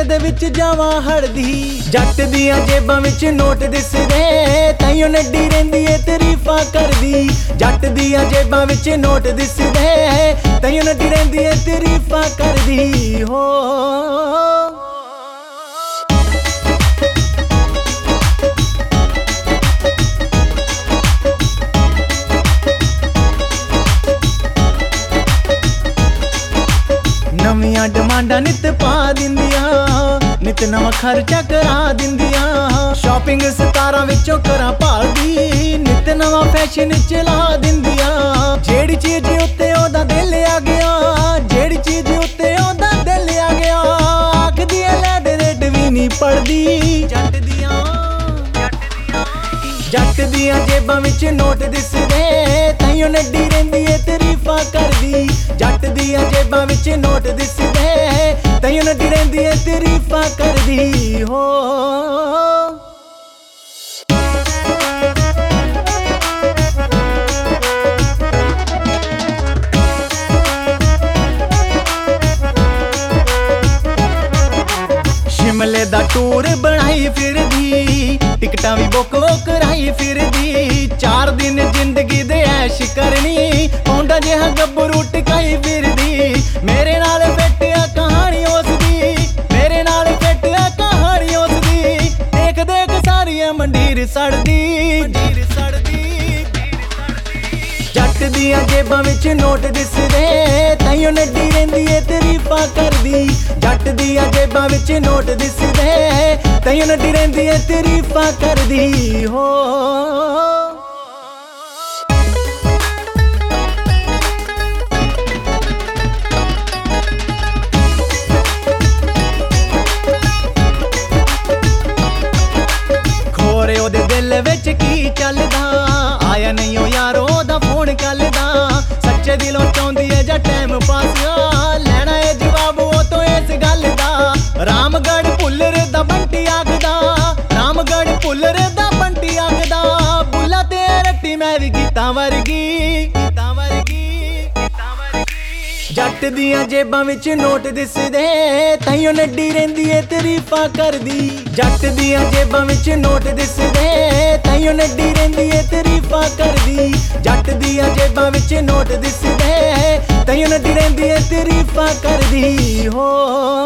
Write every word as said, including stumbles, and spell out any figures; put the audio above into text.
दे विच जावां हड़दी। जट दियां जेबां विच नोट दिसदे ताइयों नड्डी रहिंदी ए तरीफां करदी। जट दियां जेबां विच नोट दिसदे ताइयों नड्डी रहिंदी ए तरीफां करदी हो। नवियां डिमांडां नित पा दिंदियां, नित नवां खर्चा करा दिंदियां। शॉपिंग सतारां विचों करां भालदी, नित नवां फैशन चला दिंदियां। जेड़ी चीज उत्ते ओदा दिल आ गया, जेड़ी चीज उत्ते ओदा दिल आ गया। आखदी ऐ लै दे रेट वी नहीं पड़दी। जट दियां जट दियां जेबां विच नोट दिसदे ताइयों नड्डी रहिंदी ए तरीफां करदी। जट दियां जेबां विच नोट दिसदे ताइयों नड्डी रहिंदी ए तरीफां करदी हो। शिमले दा टूर बनाई फिरदी, टिकटां भी बुक कराई फिरदी। चार दिन जिंदगी दे ऐश करनी, पौंडा जिहा गब्बरू टकाई फिरदी। मेरे नाल फिट आ कहानी उसदी, मेरे नाल फिट आ कहानी उसदी। देख देख सारियां मंडीर सड़दी। जट दियां जेबां विच नोट दिसदे ताइयों नड्डी रहिंदी ए तरीफां करदी। जट दियां जेबां विच नोट दिसदे ताइयों नड्डी रहिंदी ए तरीफां करदी हो। खोरे ओदे दिल विच की चलदा, आया नहीं ओ यारो दा फोन कलदा। सच्चे दिलों चाहुंदी है जा टाइम पास, लैना है जवाब ओ तो इस गल दा। रामगढ़ पुलर दा बंटी आखदा, रामगढ़ पुलर दा बंटी आखदा। बुला ते रट्टी मैं भी गीतां वर्गी, गीतां वर्गी। जट दियां जेबां विच नोट दिसदे ताइयों नड्डी रहिंदी ए तरीफां करदी। जट दियां जेबां विच नोट दिसदे ताइयों नड्डी रहिंदी ए तरीफां करदी। जट दियां जेबां विच नोट दिसदे ताइयों नड्डी रहिंदी ए तरीफां करदी हो।